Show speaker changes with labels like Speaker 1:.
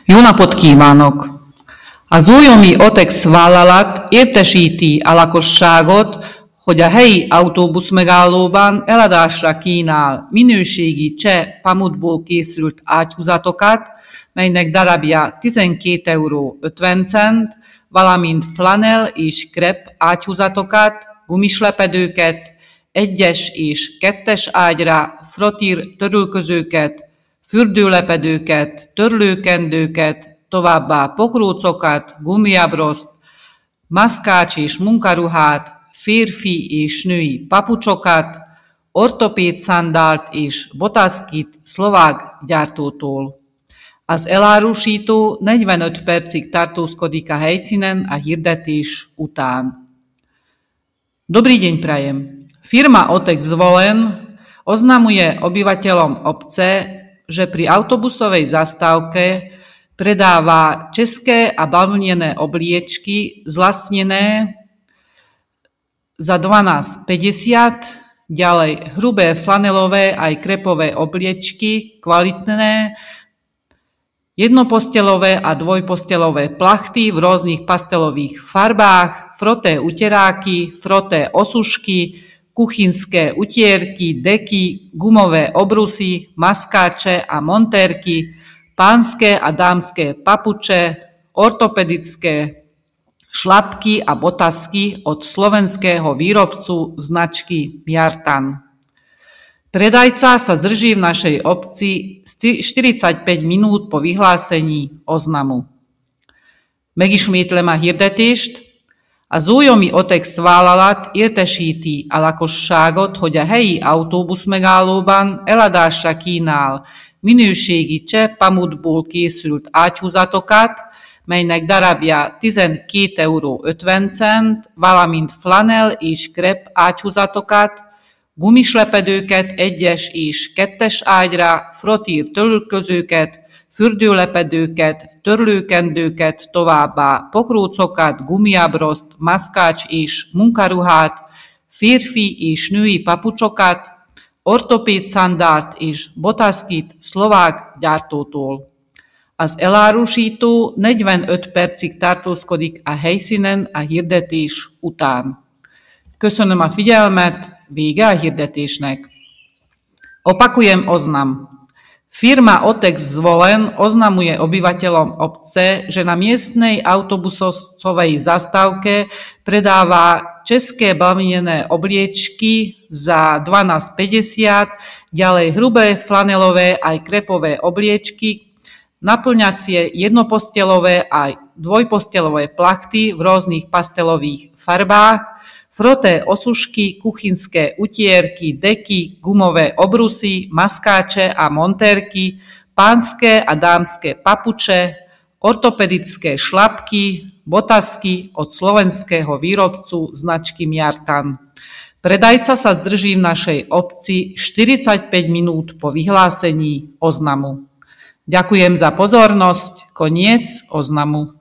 Speaker 1: Jó napot kívánok! Az újomi OTEX vállalat értesíti a lakosságot, hogy a helyi autóbuszmegállóban eladásra kínál minőségi cseh pamutból készült ágyhúzatokat, melynek darabja 12,50 €, valamint flanell és krep ágyhúzatokat, gumislepedőket, 1-es és 2-es ágyra, frottír törülközőket, fürdőlepedőket, törlőkendőket, továbbá pokrócokat, gumiabroszt, maszkács és munkaruhát, férfi és női papucsokat, ortopéd szandált és botaszkit szlovák gyártótól. Az elárusító 45 percig tartózkodik a helyszínen a hirdetés után. Dobrý deň prajem. Firma OTEX Zvolen oznamuje obyvateľom obce, že pri autobusovej zastávke predáva české a bavlnené obliečky zlacnené za 12,50 €, ďalej hrubé flanelové aj krepové obliečky, kvalitné, jednopostelové a dvojpostelové plachty v rôznych pastelových farbách, froté uteráky, froté osušky, kuchynské utierky, deky, gumové obrusy, maskáče a montérky, pánske a dámske papuče, ortopedické šlapky a botazky od slovenského výrobcu značky Mjartan. Predajca sa zdrží v našej obci 45 minút po vyhlásení oznamu. Megismétlem a hirdetést. Az újomi OTEX vállalat értesíti a lakosságot, hogy a helyi autóbuszmegállóban eladásra kínál minőségi cseh pamutból készült ágyhúzatokat, melynek darabja 12,50 €, valamint flanell és krep ágyhúzatokat, gumislepedőket 1-es és 2-es ágyra, frottír törülközőket, fürdőlepedőket, törlőkendőket, továbbá pokrócokat, gumiabroszt, maszkács és munkaruhát, férfi és női papucsokat, ortopéd szandált és botaszkit szlovák gyártótól. Az elárusító 45 percig tartózkodik a helyszínen a hirdetés után. Köszönöm a figyelmet, vége a hirdetésnek. Opakujem oznam. Firma OTEX Zvolen oznamuje obyvateľom obce, že na miestnej autobusovej zastávke predáva české bavlnené obliečky za 12,50 €, ďalej hrubé flanelové aj krepové obliečky, naplňacie jednopostelové aj dvojpostelové plachty v rôznych pastelových farbách, froté osušky, kuchynské utierky, deky, gumové obrusy, maskáče a montérky, pánske a dámske papuče, ortopedické šlapky, botazky od slovenského výrobcu značky Mjartan. Predajca sa zdrží v našej obci 45 minút po vyhlásení oznamu. Ďakujem za pozornosť. Koniec oznamu.